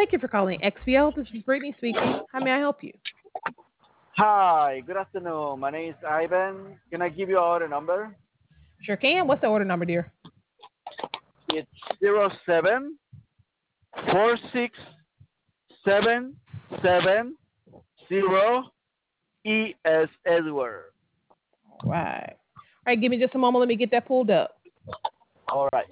Thank you for calling XPL. This is Brittany speaking. How may I help you? Hi, good afternoon. My name is Ivan. Can I give you our number? Sure can. What's the order number, dear? It's 074677 ES Edward. All right. All right, give me just a moment. Let me get that pulled up. All right.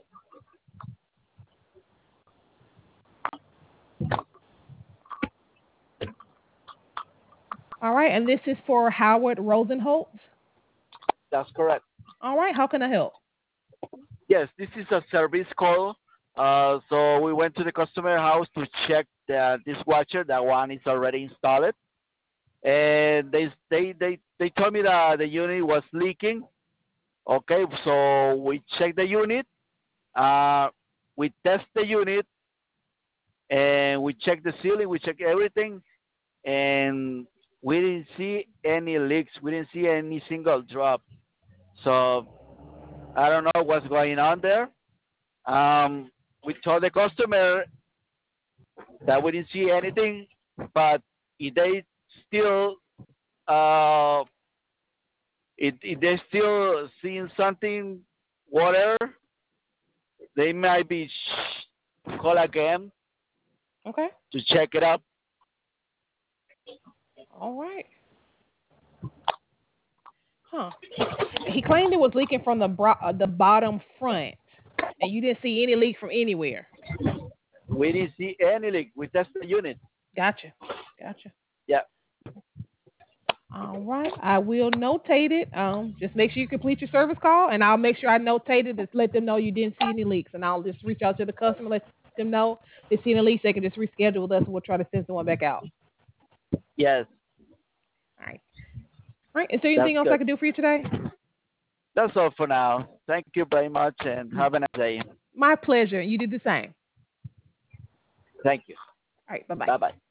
All right, and this is for Howard Rosenholtz. That's correct. All right, how can I help? Yes, this is a service call. So we went to the customer house to check the dishwasher. That one is already installed, and they told me that the unit was leaking. Okay, so we checked the unit. Uh, we test the unit, and we checked the ceiling. We checked everything, and we didn't see any leaks. We didn't see any single drop. So I don't know what's going on there. We told the customer that we didn't see anything, but if they still uh, if they still seeing something, water, they might be call again Okay. to check it up. All right. Huh. He claimed it was leaking from the bottom front, and you didn't see any leak from anywhere. We didn't see any leak. We tested the unit. Gotcha. Gotcha. Yeah. All right. I will notate it. Just make sure you complete your service call, and I'll make sure I notate it to let them know you didn't see any leaks, and I'll just reach out to the customer, let them know if they see any leaks, they can just reschedule with us, and we'll try to send someone back out. Yes. All right. All right. Is there That's anything else I good. can do for you today? That's all for now. Thank you very much and have a nice day. My pleasure. You did the same. Thank you. All right. Bye bye. Bye bye.